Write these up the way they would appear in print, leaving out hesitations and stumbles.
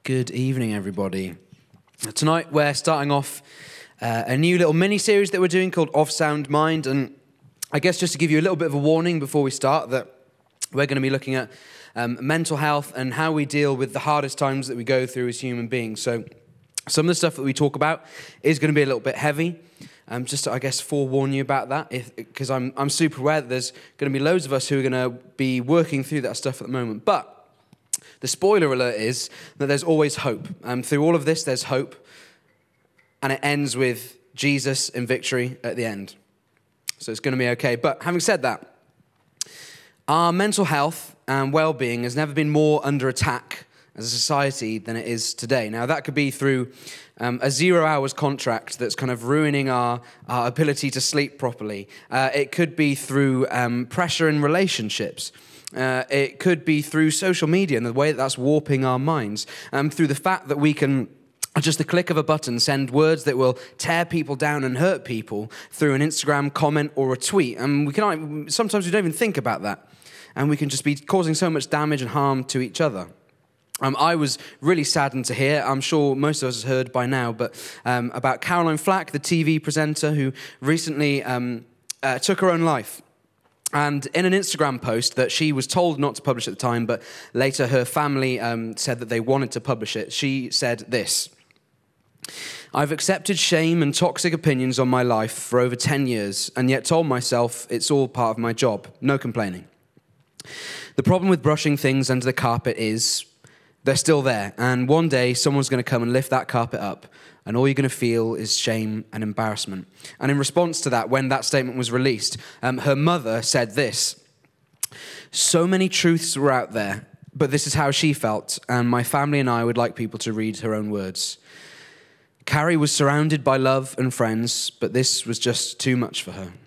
Good evening, everybody. Tonight we're starting off a new little mini-series that we're doing called Of Sound Mind, and I guess just to give you a little bit of a warning before we start that we're going to be looking at mental health and how we deal with the hardest times that we go through as human beings. So some of the stuff that we talk about is going to be a little bit heavy. Just to, I guess, forewarn you about that, because I'm super aware that there's going to be loads of us who are going to be working through that stuff at the moment. But the spoiler alert is that there's always hope. Through all of this, there's hope. And it ends with Jesus in victory at the end. So it's going to be okay. But having said that, our mental health and well-being has never been more under attack as a society than it is today. Now, that could be through a 0 hours contract that's kind of ruining our ability to sleep properly. It could be through pressure in relationships. It could be through social media and the way that's warping our minds. Through the fact that we can, at just the click of a button, send words that will tear people down and hurt people through an Instagram comment or a tweet. And sometimes we don't even think about that. And we can just be causing so much damage and harm to each other. I was really saddened to hear, I'm sure most of us have heard by now, but about Caroline Flack, the TV presenter who recently took her own life. And in an Instagram post that she was told not to publish at the time, but later her family said that they wanted to publish it, she said this: "I've accepted shame and toxic opinions on my life for over 10 years, and yet told myself it's all part of my job. No complaining. The problem with brushing things under the carpet is they're still there, and one day someone's going to come and lift that carpet up, and all you're going to feel is shame and embarrassment." And in response to that, when that statement was released, her mother said this: "So many truths were out there, but this is how she felt, and my family and I would like people to read her own words. Carrie was surrounded by love and friends, but this was just too much for her."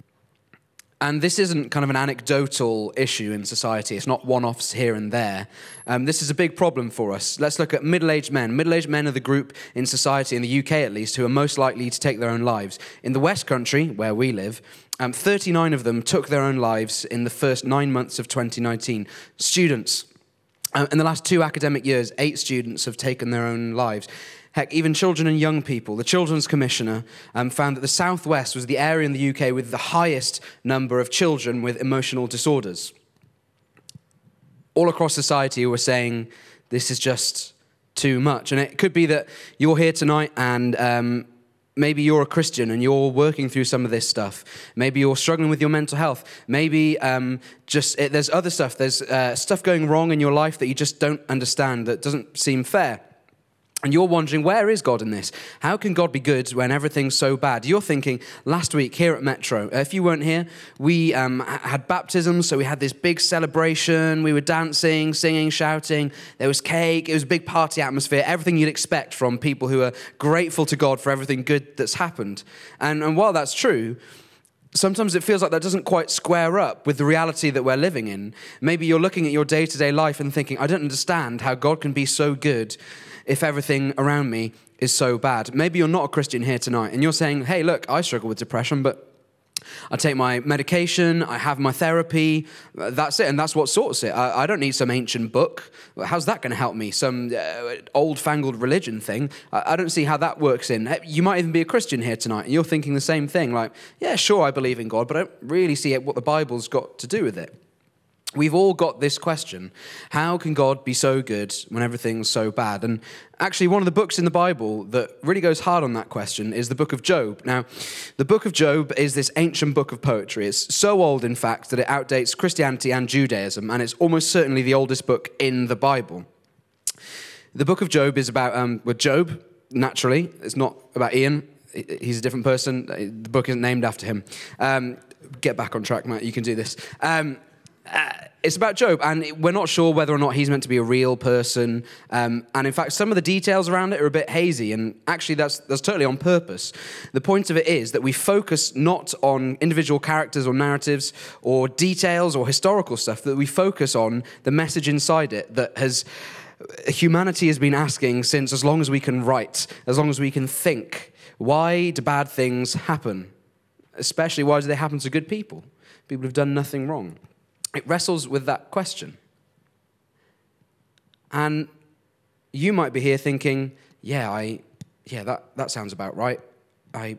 And this isn't kind of an anecdotal issue in society. It's not one-offs here and there. This is a big problem for us. Let's look at middle-aged men. Middle-aged men are the group in society, in the UK at least, who are most likely to take their own lives. In the West Country, where we live, 39 of them took their own lives in the first 9 months of 2019. Students. In the last 2 academic years, 8 students have taken their own lives. Heck, even children and young people. The Children's Commissioner found that the South West was the area in the UK with the highest number of children with emotional disorders. All across society, we're saying this is just too much. And it could be that you're here tonight and maybe you're a Christian and you're working through some of this stuff. Maybe you're struggling with your mental health. Maybe there's other stuff. There's stuff going wrong in your life that you just don't understand, that doesn't seem fair. And you're wondering, where is God in this? How can God be good when everything's so bad? You're thinking, last week here at Metro, if you weren't here, we had baptisms, so we had this big celebration. We were dancing, singing, shouting. There was cake. It was a big party atmosphere, everything you'd expect from people who are grateful to God for everything good that's happened. And while that's true, sometimes it feels like that doesn't quite square up with the reality that we're living in. Maybe you're looking at your day-to-day life and thinking, I don't understand how God can be so good if everything around me is so bad. Maybe you're not a Christian here tonight and you're saying, hey, look, I struggle with depression, but I take my medication, I have my therapy, that's it, and that's what sorts it. I don't need some ancient book. How's that going to help me? Some old-fangled religion thing? I don't see how that works in. You might even be a Christian here tonight, and you're thinking the same thing, like, yeah, sure, I believe in God, but I don't really see what the Bible's got to do with it. We've all got this question: how can God be so good when everything's so bad? And actually, one of the books in the Bible that really goes hard on that question is the book of Job. Now, the book of Job is this ancient book of poetry. It's so old, in fact, that it outdates Christianity and Judaism, and it's almost certainly the oldest book in the Bible. The book of Job is about, Job, naturally. It's not about Ian. He's a different person. The book isn't named after him. Get back on track, Matt. You can do this. It's about Job, and we're not sure whether or not he's meant to be a real person. And in fact, some of the details around it are a bit hazy, and actually that's totally on purpose. The point of it is that we focus not on individual characters or narratives or details or historical stuff, that we focus on the message inside it that humanity has been asking since as long as we can write, as long as we can think. Why do bad things happen? Especially, why do they happen to good people? People who've done nothing wrong. It wrestles with that question. And you might be here thinking, that sounds about right. I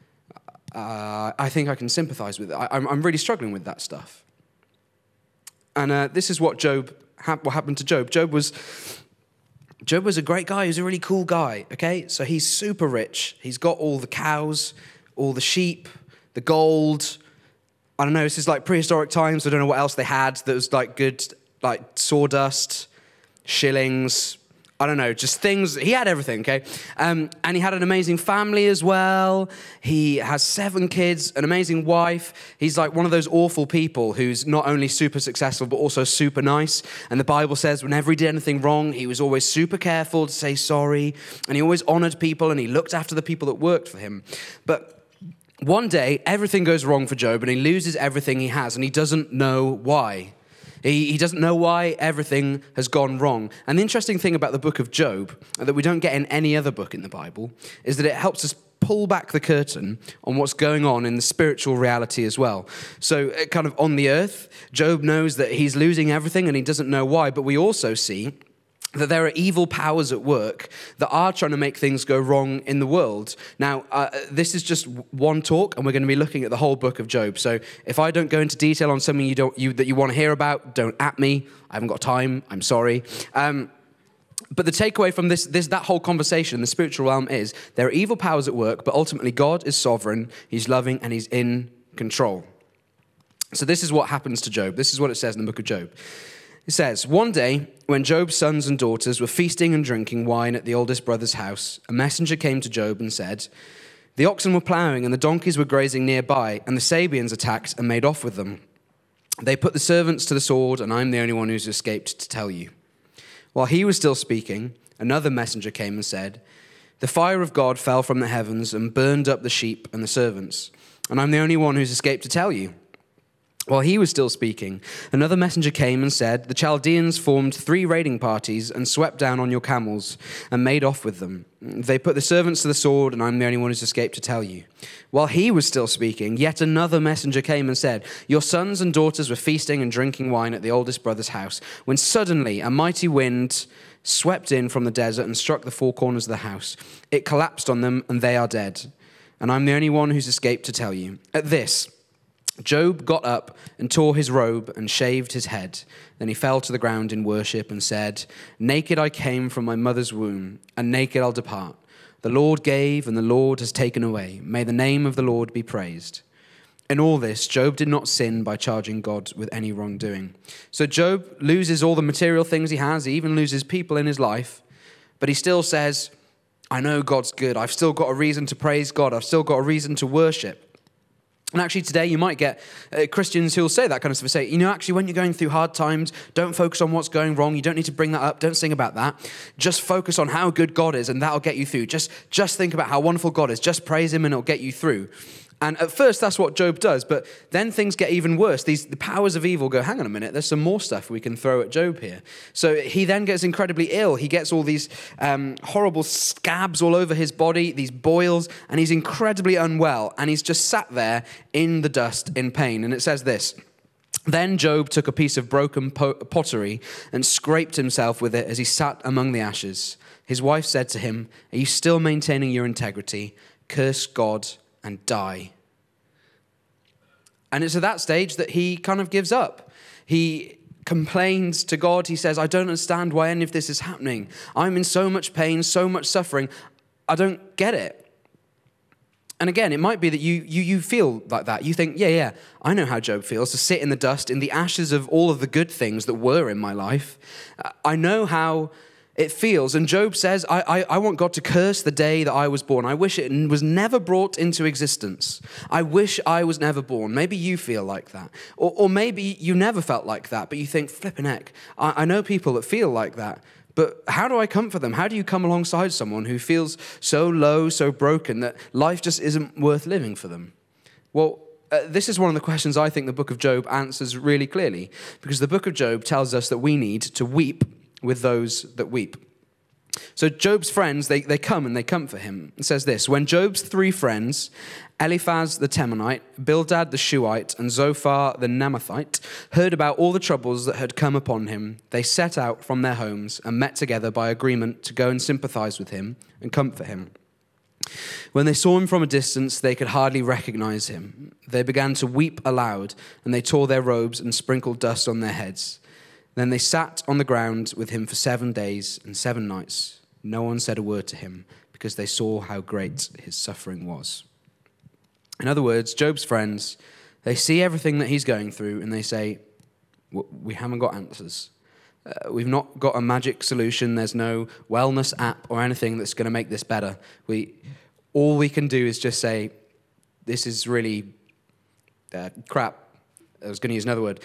think I can sympathize with it. I'm really struggling with that stuff. And this is what what happened to Job. Job was a great guy. He was a really cool guy, okay? So he's super rich. He's got all the cows, all the sheep, the gold. I don't know, this is like prehistoric times. I don't know what else they had that was like good, like sawdust, shillings, I don't know, just things. He had everything, okay? And he had an amazing family as well. He has 7 kids, an amazing wife. He's like one of those awful people who's not only super successful, but also super nice. And the Bible says whenever he did anything wrong, he was always super careful to say sorry. And he always honored people and he looked after the people that worked for him. But one day, everything goes wrong for Job and he loses everything he has and he doesn't know why. He doesn't know why everything has gone wrong. And the interesting thing about the book of Job, that we don't get in any other book in the Bible, is that it helps us pull back the curtain on what's going on in the spiritual reality as well. So kind of on the earth, Job knows that he's losing everything and he doesn't know why, but we also see that there are evil powers at work that are trying to make things go wrong in the world. Now, this is just one talk, and we're going to be looking at the whole book of Job. So if I don't go into detail on something that you want to hear about, don't at me. I haven't got time. I'm sorry. But the takeaway from that whole conversation in the spiritual realm is there are evil powers at work, but ultimately God is sovereign, he's loving, and he's in control. So this is what happens to Job. This is what it says in the book of Job. It says, one day, when Job's sons and daughters were feasting and drinking wine at the oldest brother's house, a messenger came to Job and said, the oxen were plowing and the donkeys were grazing nearby, and the Sabeans attacked and made off with them. They put the servants to the sword, and I'm the only one who's escaped to tell you. While he was still speaking, another messenger came and said, the fire of God fell from the heavens and burned up the sheep and the servants, and I'm the only one who's escaped to tell you. While he was still speaking, another messenger came and said, the Chaldeans formed 3 raiding parties and swept down on your camels and made off with them. They put the servants to the sword, and I'm the only one who's escaped to tell you. While he was still speaking, yet another messenger came and said, your sons and daughters were feasting and drinking wine at the oldest brother's house, when suddenly a mighty wind swept in from the desert and struck the 4 corners of the house. It collapsed on them, and they are dead. And I'm the only one who's escaped to tell you. At this, Job got up and tore his robe and shaved his head. Then he fell to the ground in worship and said, naked I came from my mother's womb, and naked I'll depart. The Lord gave, and the Lord has taken away. May the name of the Lord be praised. In all this, Job did not sin by charging God with any wrongdoing. So Job loses all the material things he has. He even loses people in his life. But he still says, I know God's good. I've still got a reason to praise God. I've still got a reason to worship. And actually today you might get Christians who will say that kind of stuff. Say, actually when you're going through hard times, don't focus on what's going wrong. You don't need to bring that up. Don't sing about that. Just focus on how good God is and that'll get you through. Just think about how wonderful God is. Just praise him and it'll get you through. And at first, that's what Job does. But then things get even worse. The powers of evil go, hang on a minute, there's some more stuff we can throw at Job here. So he then gets incredibly ill. He gets all these horrible scabs all over his body, these boils, and he's incredibly unwell. And he's just sat there in the dust in pain. And it says this, then Job took a piece of broken pottery and scraped himself with it as he sat among the ashes. His wife said to him, are you still maintaining your integrity? Curse God and die. And it's at that stage that he kind of gives up. He complains to God. He says, I don't understand why any of this is happening. I'm in so much pain, so much suffering. I don't get it. And again, it might be that you feel like that. You think, yeah, I know how Job feels, to sit in the dust, in the ashes of all of the good things that were in my life. I know how it feels. And Job says, I want God to curse the day that I was born. I wish it was never brought into existence. I wish I was never born. Maybe you feel like that. Or maybe you never felt like that, but you think, flipping heck, I know people that feel like that. But how do I comfort them? How do you come alongside someone who feels so low, so broken, that life just isn't worth living for them? Well, this is one of the questions I think the book of Job answers really clearly, because the book of Job tells us that we need to weep with those that weep. So Job's friends, they come and they comfort him. It says this: when Job's 3 friends, Eliphaz the Temanite, Bildad the Shuhite, and Zophar the Naamathite, heard about all the troubles that had come upon him, they set out from their homes and met together by agreement to go and sympathize with him and comfort him. When they saw him from a distance, they could hardly recognize him. They began to weep aloud, and they tore their robes and sprinkled dust on their heads. Then they sat on the ground with him for 7 days and 7 nights. No one said a word to him, because they saw how great his suffering was. In other words, Job's friends, they see everything that he's going through, and they say, we haven't got answers. We've not got a magic solution. There's no wellness app or anything that's going to make this better. All we can do is just say, this is really crap. I was going to use another word.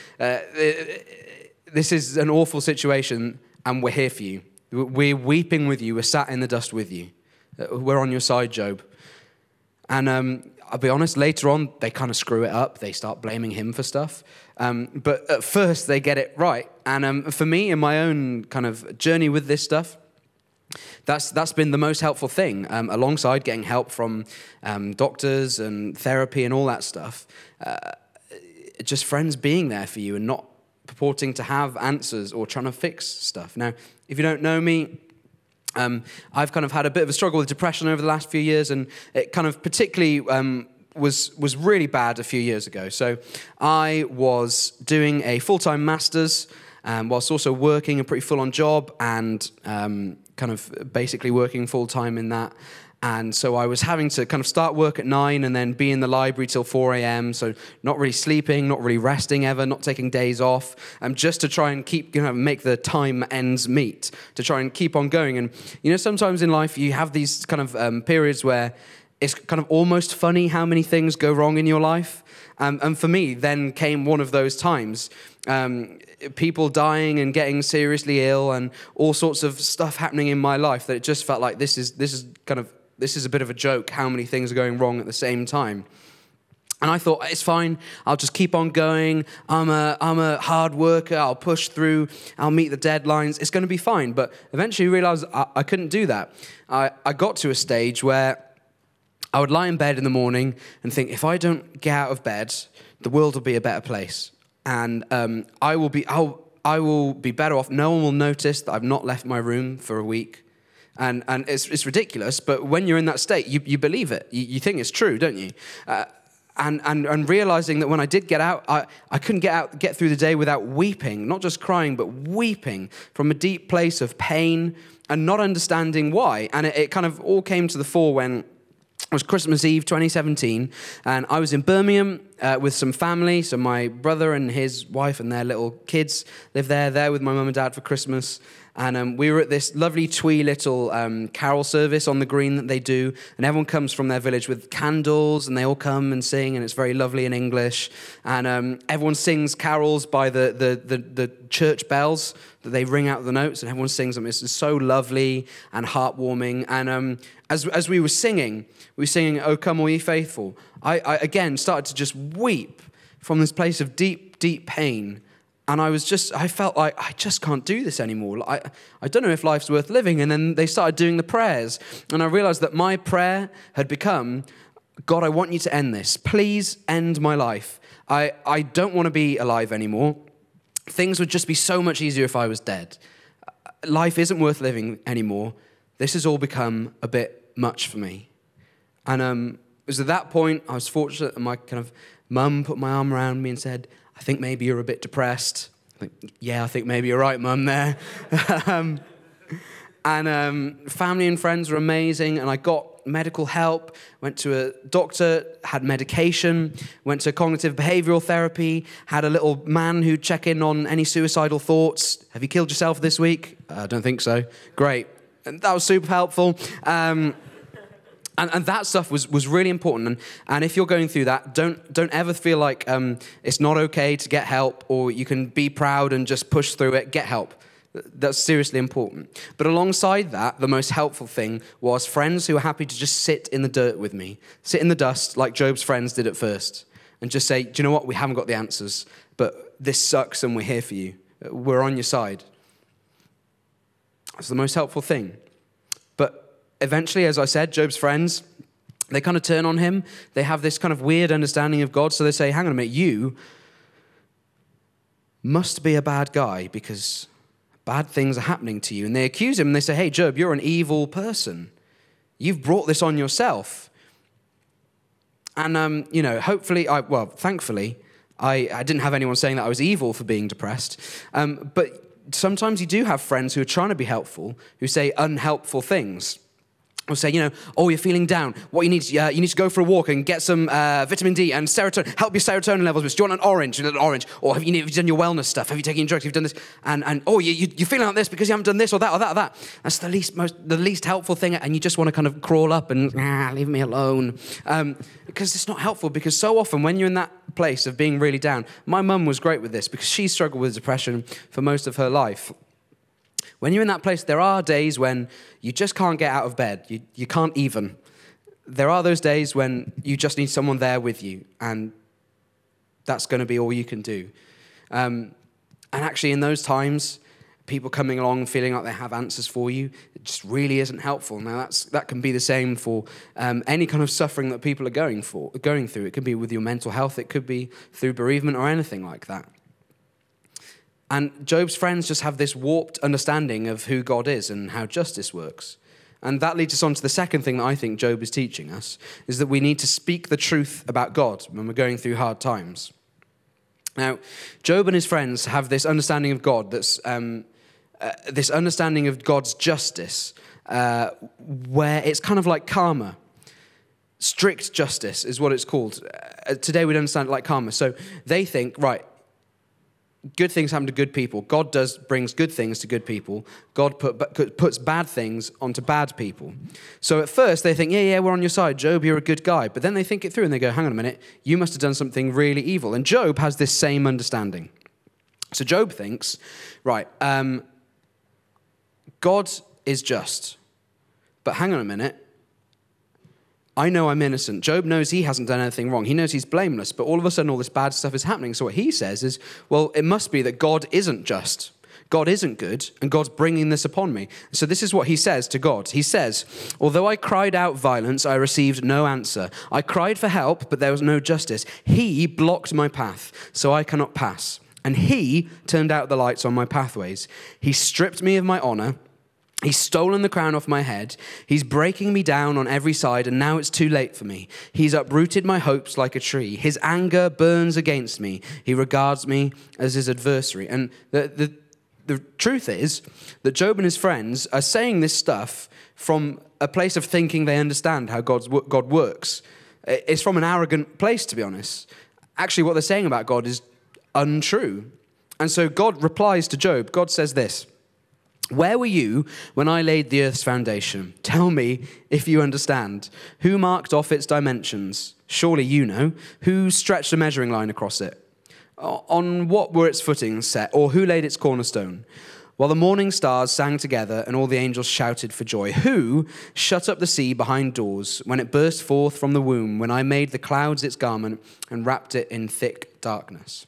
This is an awful situation, and we're here for you. We're weeping with you. We're sat in the dust with you. We're on your side, Job. And I'll be honest, later on, they kind of screw it up. They start blaming him for stuff. But at first, they get it right. And for me, in my own kind of journey with this stuff, that's been the most helpful thing, alongside getting help from doctors and therapy and all that stuff. Just friends being there for you and not purporting to have answers or trying to fix stuff. Now, if you don't know me, I've kind of had a bit of a struggle with depression over the last few years, and it kind of particularly was really bad a few years ago. So I was doing a full-time master's whilst also working a pretty full-on job and kind of basically working full-time in that. And so I was having to kind of start work at 9 and then be in the library till 4 a.m. So not really sleeping, not really resting ever, not taking days off, just to try and keep, make the time ends meet, to try and keep on going. And, sometimes in life you have these kind of periods where it's kind of almost funny how many things go wrong in your life. And for me, then came one of those times. People dying and getting seriously ill and all sorts of stuff happening in my life that it just felt like this is a bit of a joke, how many things are going wrong at the same time. And I thought, it's fine, I'll just keep on going. I'm a hard worker, I'll push through, I'll meet the deadlines, it's going to be fine. But eventually realized I couldn't do that. I got to a stage where I would lie in bed in the morning and think, if I don't get out of bed, the world will be a better place. And I will be better off. No one will notice that I've not left my room for a week. And it's ridiculous, but when you're in that state, you believe it. You think it's true, don't you? And realizing that when I did get out, I couldn't get through the day without weeping, not just crying, but weeping from a deep place of pain and not understanding why. And it kind of all came to the fore when it was Christmas Eve 2017, and I was in Birmingham with some family. So my brother and his wife and their little kids live there with my mum and dad for Christmas. And we were at this lovely twee little carol service on the green that they do. And everyone comes from their village with candles, and they all come and sing, and it's very lovely in English. And everyone sings carols by the church bells that they ring out the notes, and everyone sings them. It's so lovely and heartwarming. And as we were singing, O Come All Ye Faithful, I again started to just weep from this place of deep, deep pain. And I felt like I just can't do this anymore. I don't know if life's worth living. And then they started doing the prayers. And I realized that my prayer had become, God, I want you to end this. Please end my life. I don't want to be alive anymore. Things would just be so much easier if I was dead. Life isn't worth living anymore. This has all become a bit much for me. And it was at that point I was fortunate that my kind of mum put my arm around me and said, I think maybe you're a bit depressed. I think maybe you're right, Mum, there. And family and friends were amazing, and I got medical help, went to a doctor, had medication, went to cognitive behavioral therapy, had a little man who'd check in on any suicidal thoughts. Have you killed yourself this week? I don't think so. Great. And that was super helpful. And that stuff was really important. And if you're going through that, don't ever feel like it's not okay to get help, or you can be proud and just push through it. Get help. That's seriously important. But alongside that, the most helpful thing was friends who were happy to just sit in the dirt with me, sit in the dust like Job's friends did at first, and just say, do you know what? We haven't got the answers, but this sucks and we're here for you. We're on your side. That's the most helpful thing. But eventually, as I said, Job's friends, they kind of turn on him. They have this kind of weird understanding of God. So they say, hang on a minute, you must be a bad guy because bad things are happening to you. And they accuse him and they say, hey, Job, you're an evil person. You've brought this on yourself. And, thankfully, I didn't have anyone saying that I was evil for being depressed. But sometimes you do have friends who are trying to be helpful, who say unhelpful things. Or say, you're feeling down. What you need to go for a walk and get some vitamin D and serotonin. Help your serotonin levels. Do you want an orange? Or have you done your wellness stuff? Have you taken drugs? Have you done this? You're feeling like this because you haven't done this or that or that or that. That's the least helpful thing. And you just want to kind of crawl up and leave me alone. Because it's not helpful. Because so often when you're in that place of being really down, my mum was great with this because she struggled with depression for most of her life. When you're in that place, there are days when you just can't get out of bed. You can't even. There are those days when you just need someone there with you, and that's going to be all you can do. And actually, in those times, people coming along feeling like they have answers for you, it just really isn't helpful. Now, that can be the same for any kind of suffering that people are going through. It could be with your mental health. It could be through bereavement or anything like that. And Job's friends just have this warped understanding of who God is and how justice works. And that leads us on to the second thing that I think Job is teaching us, is that we need to speak the truth about God when we're going through hard times. Now, Job and his friends have this understanding of God, that's this understanding of God's justice, where it's kind of like karma. Strict justice is what it's called. Today we'd understand it like karma. So they think, right, good things happen to good people. God brings good things to good people. God puts bad things onto bad people. So at first they think, yeah, we're on your side. Job, you're a good guy. But then they think it through and they go, hang on a minute, you must have done something really evil. And Job has this same understanding. So Job thinks, right, God is just. But hang on a minute. I know I'm innocent. Job knows he hasn't done anything wrong. He knows he's blameless, but all of a sudden all this bad stuff is happening. So what he says is, well, it must be that God isn't just. God isn't good, and God's bringing this upon me. So this is what he says to God. He says, although I cried out violence, I received no answer. I cried for help, but there was no justice. He blocked my path, so I cannot pass. And he turned out the lights on my pathways. He stripped me of my honor. He's stolen the crown off my head. He's breaking me down on every side, and now it's too late for me. He's uprooted my hopes like a tree. His anger burns against me. He regards me as his adversary. And the truth is that Job and his friends are saying this stuff from a place of thinking they understand how God works. It's from an arrogant place, to be honest. Actually, what they're saying about God is untrue. And so God replies to Job. God says this, where were you when I laid the earth's foundation? Tell me if you understand. Who marked off its dimensions? Surely you know. Who stretched a measuring line across it? On what were its footings set? Or who laid its cornerstone? While the morning stars sang together and all the angels shouted for joy. Who shut up the sea behind doors when it burst forth from the womb, when I made the clouds its garment and wrapped it in thick darkness?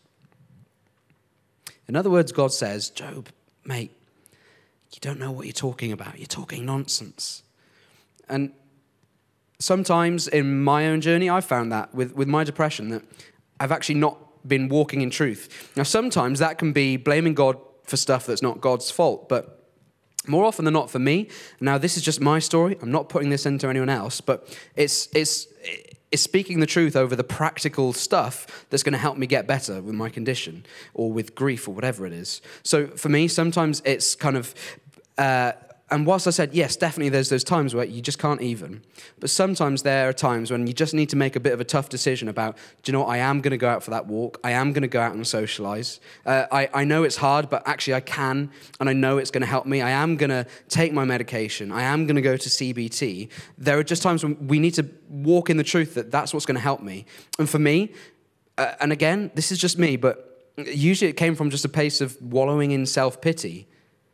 In other words, God says, Job, mate, you don't know what you're talking about. You're talking nonsense. And sometimes in my own journey, I've found that with my depression, that I've actually not been walking in truth. Now, sometimes that can be blaming God for stuff that's not God's fault, but more often than not for me, now this is just my story, I'm not putting this into anyone else, but it's speaking the truth over the practical stuff that's going to help me get better with my condition or with grief or whatever it is. So for me, sometimes it's kind of, and whilst I said, yes, definitely there's those times where you just can't even, but sometimes there are times when you just need to make a bit of a tough decision about, do you know what, I am going to go out for that walk. I am going to go out and socialize. I know it's hard, but actually I can, and I know it's going to help me. I am going to take my medication. I am going to go to CBT. There are just times when we need to walk in the truth that that's what's going to help me. And for me, and again, this is just me, but usually it came from just a place of wallowing in self-pity.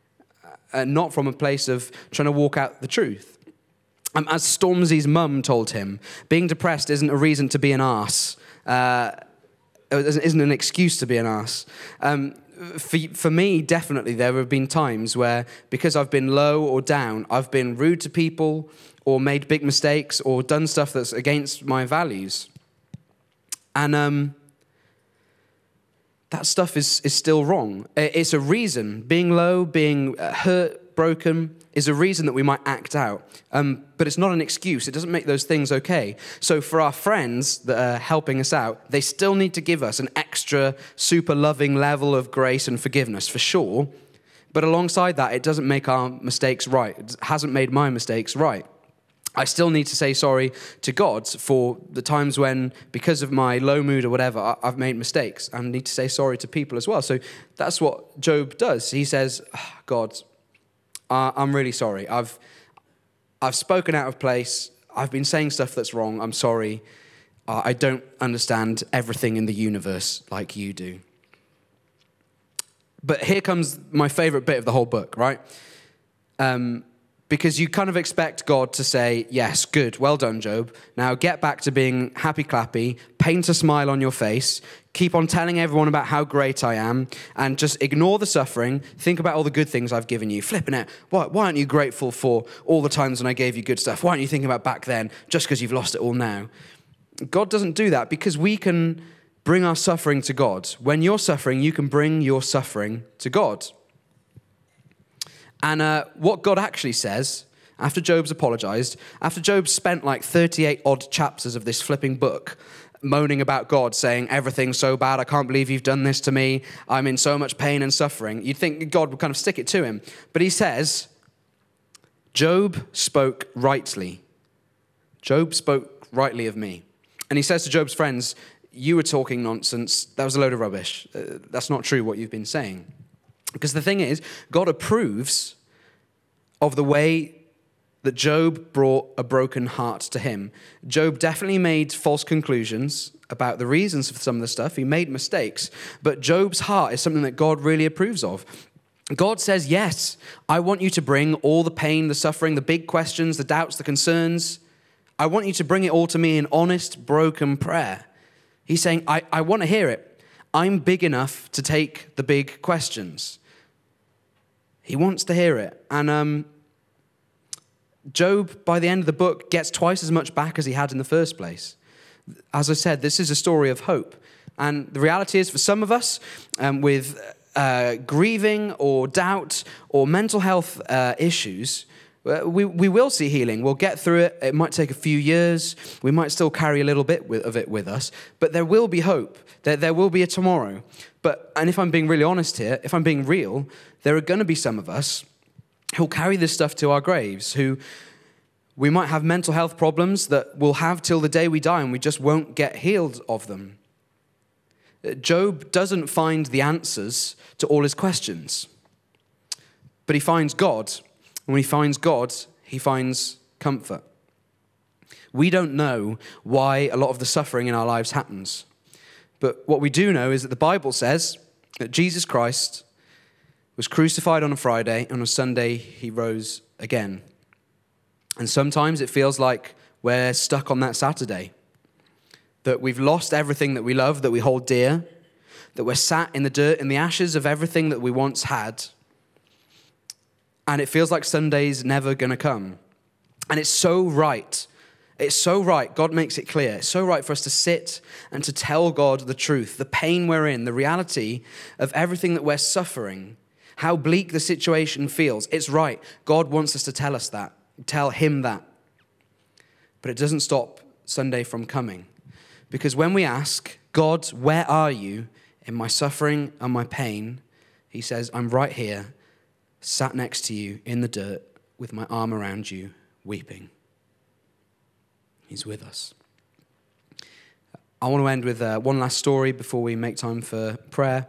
Not from a place of trying to walk out the truth. As Stormzy's mum told him, being depressed isn't a reason to be an arse. Isn't an excuse to be an arse. for me, definitely, there have been times where, because I've been low or down, I've been rude to people or made big mistakes or done stuff that's against my values. And that stuff is still wrong. It's a reason. Being low, being hurt, broken, is a reason that we might act out. But it's not an excuse. It doesn't make those things okay. So for our friends that are helping us out, they still need to give us an extra super loving level of grace and forgiveness, for sure. But alongside that, it doesn't make our mistakes right. It hasn't made my mistakes right. I still need to say sorry to God for the times when, because of my low mood or whatever, I've made mistakes. I need to say sorry to people as well. So that's what Job does. He says, God, I'm really sorry. I've spoken out of place. I've been saying stuff that's wrong. I'm sorry. I don't understand everything in the universe like you do. But here comes my favorite bit of the whole book, right? Because you kind of expect God to say, yes, good, well done, Job. Now get back to being happy-clappy, paint a smile on your face, keep on telling everyone about how great I am, and just ignore the suffering, think about all the good things I've given you. Flipping it, why aren't you grateful for all the times when I gave you good stuff? Why aren't you thinking about back then, just because you've lost it all now? God doesn't do that because we can bring our suffering to God. When you're suffering, you can bring your suffering to God. And what God actually says, after Job's apologized, after Job spent like 38 odd chapters of this flipping book moaning about God, saying, everything's so bad, I can't believe you've done this to me, I'm in so much pain and suffering, you'd think God would kind of stick it to him. But he says, Job spoke rightly. Job spoke rightly of me. And he says to Job's friends, you were talking nonsense, that was a load of rubbish. That's not true what you've been saying. Because the thing is, God approves of the way that Job brought a broken heart to him. Job definitely made false conclusions about the reasons for some of the stuff. He made mistakes. But Job's heart is something that God really approves of. God says, yes, I want you to bring all the pain, the suffering, the big questions, the doubts, the concerns. I want you to bring it all to me in honest, broken prayer. He's saying, I want to hear it. I'm big enough to take the big questions. He wants to hear it. And Job, by the end of the book, gets twice as much back as he had in the first place. As I said, this is a story of hope. And the reality is, for some of us, with grieving or doubt or mental health issues, we will see healing. We'll get through it. It might take a few years. We might still carry a little bit of it with us. But there will be hope. There will be a tomorrow. And if I'm being really honest here, if I'm being real, there are going to be some of us who'll carry this stuff to our graves, who we might have mental health problems that we'll have till the day we die, and we just won't get healed of them. Job doesn't find the answers to all his questions, but he finds God. And when he finds God, he finds comfort. We don't know why a lot of the suffering in our lives happens. But what we do know is that the Bible says that Jesus Christ was crucified on a Friday, and on a Sunday he rose again. And sometimes it feels like we're stuck on that Saturday, that we've lost everything that we love, that we hold dear, that we're sat in the dirt, in the ashes of everything that we once had. And it feels like Sunday's never going to come. And it's so right. It's so right. God makes it clear. It's so right for us to sit and to tell God the truth, the pain we're in, the reality of everything that we're suffering, how bleak the situation feels. It's right. God wants us to tell us that, tell him that. But it doesn't stop Sunday from coming. Because when we ask, God, where are you in my suffering and my pain? He says, I'm right here, sat next to you in the dirt with my arm around you, weeping. He's with us. I want to end with one last story before we make time for prayer.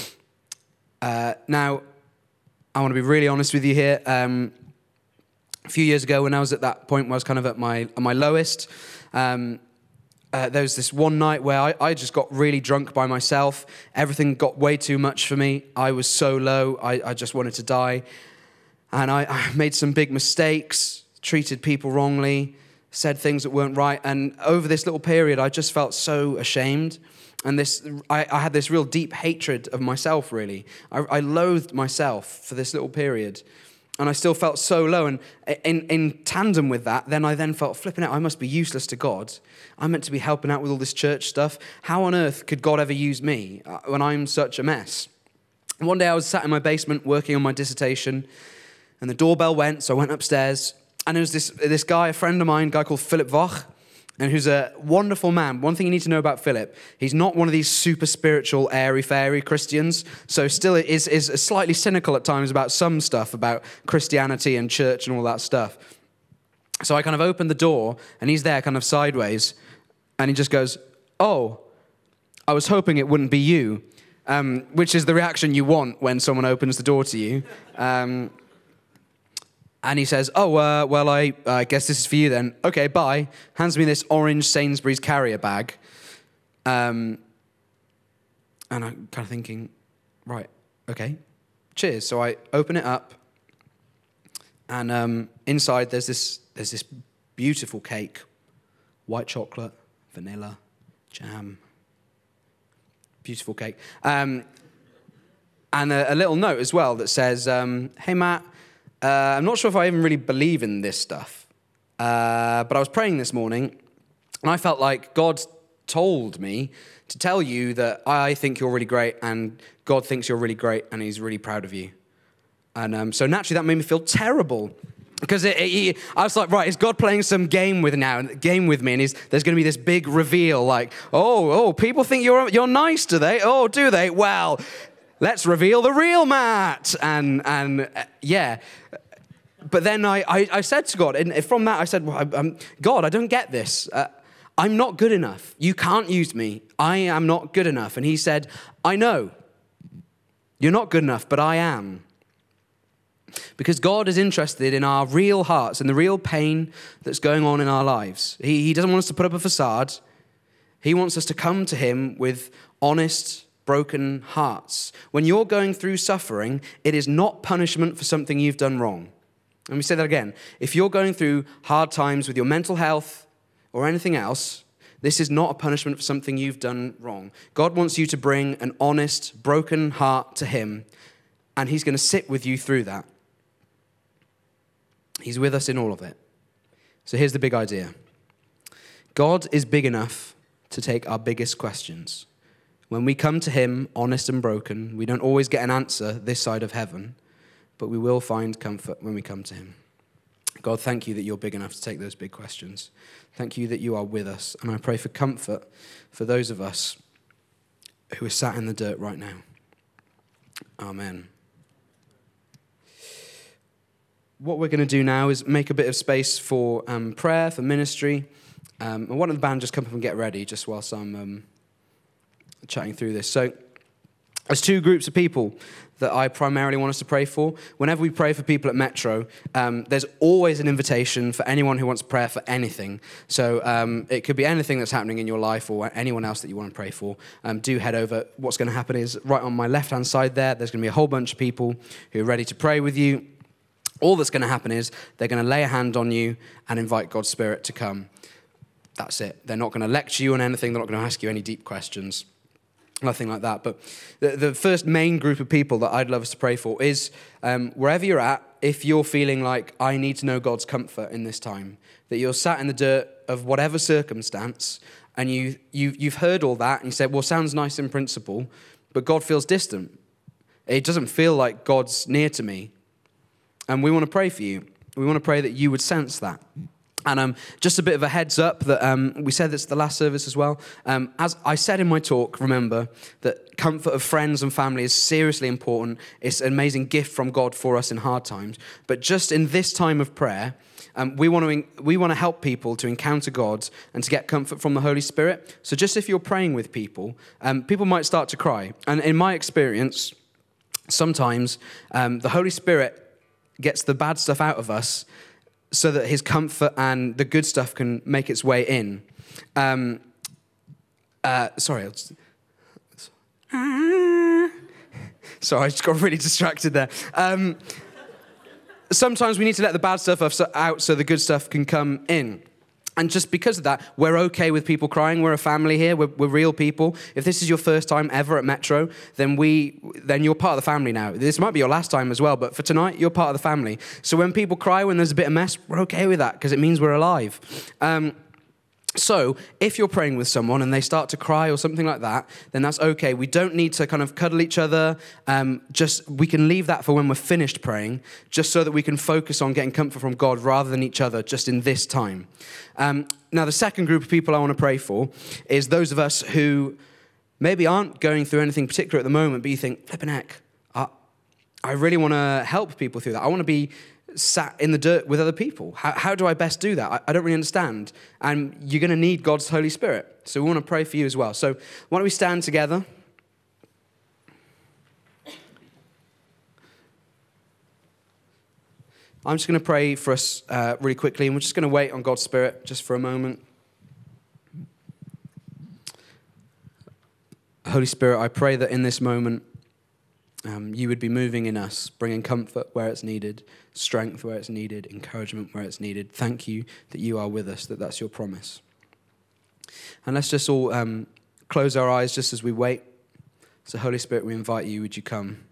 Now, I want to be really honest with you here. A few years ago, when I was at that point where I was kind of at my lowest, there was this one night where I just got really drunk by myself. Everything got way too much for me. I was so low, I just wanted to die. And I made some big mistakes, treated people wrongly, said things that weren't right. And over this little period, I just felt so ashamed. And I had this real deep hatred of myself, really. I loathed myself for this little period. And I still felt so low. And in tandem with that, I then felt, flipping out, I must be useless to God. I'm meant to be helping out with all this church stuff. How on earth could God ever use me when I'm such a mess? And one day I was sat in my basement working on my dissertation, and the doorbell went, so I went upstairs. And there was this guy, a friend of mine, a guy called Philip Voch, and who's a wonderful man. One thing you need to know about Philip, he's not one of these super spiritual, airy-fairy Christians, so still is slightly cynical at times about some stuff, about Christianity and church and all that stuff. So I kind of opened the door, and he's there kind of sideways, and he just goes, "Oh, I was hoping it wouldn't be you," which is the reaction you want when someone opens the door to you. And he says, "Oh, well, I guess this is for you then. Okay, bye." Hands me this orange Sainsbury's carrier bag. And I'm kind of thinking, right, okay, cheers. So I open it up, and inside there's this beautiful cake, white chocolate, vanilla, jam, beautiful cake. And a little note as well that says, "Hey, Matt, I'm not sure if I even really believe in this stuff, but I was praying this morning, and I felt like God told me to tell you that I think you're really great, and God thinks you're really great, and he's really proud of you." And so naturally that made me feel terrible, because I was like, right, is God playing some game with me, and there's going to be this big reveal, like, oh, people think you're nice, do they? Oh, do they? Well, let's reveal the real Matt. And yeah. But then I said to God, and from that I said, well, God, I don't get this. I'm not good enough. You can't use me. I am not good enough. And he said, I know. You're not good enough, but I am. Because God is interested in our real hearts and the real pain that's going on in our lives. He doesn't want us to put up a facade. He wants us to come to him with honest, broken hearts. When you're going through suffering, it is not punishment for something you've done wrong. Let me say that again. If you're going through hard times with your mental health or anything else, this is not a punishment for something you've done wrong. God wants you to bring an honest, broken heart to him, and he's going to sit with you through that. He's with us in all of it. So here's the big idea. God is big enough to take our biggest questions. When we come to him, honest and broken, we don't always get an answer this side of heaven, but we will find comfort when we come to him. God, thank you that you're big enough to take those big questions. Thank you that you are with us. And I pray for comfort for those of us who are sat in the dirt right now. Amen. What we're going to do now is make a bit of space for prayer, for ministry. And one of the band just come up and get ready just whilst I'm chatting through this. So there's two groups of people that I primarily want us to pray for. Whenever we pray for people at Metro, there's always an invitation for anyone who wants prayer for anything. So it could be anything that's happening in your life or anyone else that you want to pray for. Do head over. What's going to happen is right on my left-hand side there's going to be a whole bunch of people who are ready to pray with you. All that's going to happen is they're going to lay a hand on you and invite God's Spirit to come. That's it. They're not going to lecture you on anything. They're not going to ask you any deep questions. Nothing like that. But the first main group of people that I'd love us to pray for is wherever you're at, if you're feeling like I need to know God's comfort in this time, that you're sat in the dirt of whatever circumstance, and you've heard all that, and you said, well, sounds nice in principle, but God feels distant. It doesn't feel like God's near to me. And we want to pray for you. We want to pray that you would sense that. And just a bit of a heads up that we said this at the last service as well. As I said in my talk, remember that comfort of friends and family is seriously important. It's an amazing gift from God for us in hard times. But just in this time of prayer, we want to help people to encounter God and to get comfort from the Holy Spirit. So just if you're praying with people, people might start to cry. And in my experience, sometimes the Holy Spirit gets the bad stuff out of us so that his comfort and the good stuff can make its way in. Sorry, I just got really distracted there. Sometimes we need to let the bad stuff out so the good stuff can come in. And just because of that, we're okay with people crying. We're a family here. We're real people. If this is your first time ever at Metro, then you're part of the family now. This might be your last time as well, but for tonight, you're part of the family. So when people cry, when there's a bit of mess, we're okay with that because it means we're alive. So if you're praying with someone and they start to cry or something like that, then that's okay. We don't need to kind of cuddle each other. We can leave that for when we're finished praying, just so that we can focus on getting comfort from God rather than each other just in this time. Now, the second group of people I want to pray for is those of us who maybe aren't going through anything particular at the moment, but you think, flipping heck, I really want to help people through that. I want to be sat in the dirt with other people. How do I best do that? I don't really understand. And you're going to need God's Holy Spirit. So we want to pray for you as well. So why don't we stand together? I'm just going to pray for us really quickly, and we're just going to wait on God's Spirit just for a moment. Holy Spirit, I pray that in this moment, you would be moving in us, bringing comfort where it's needed, strength where it's needed, encouragement where it's needed. Thank you that you are with us, that's your promise. And let's just all close our eyes just as we wait. So Holy Spirit, we invite you, would you come?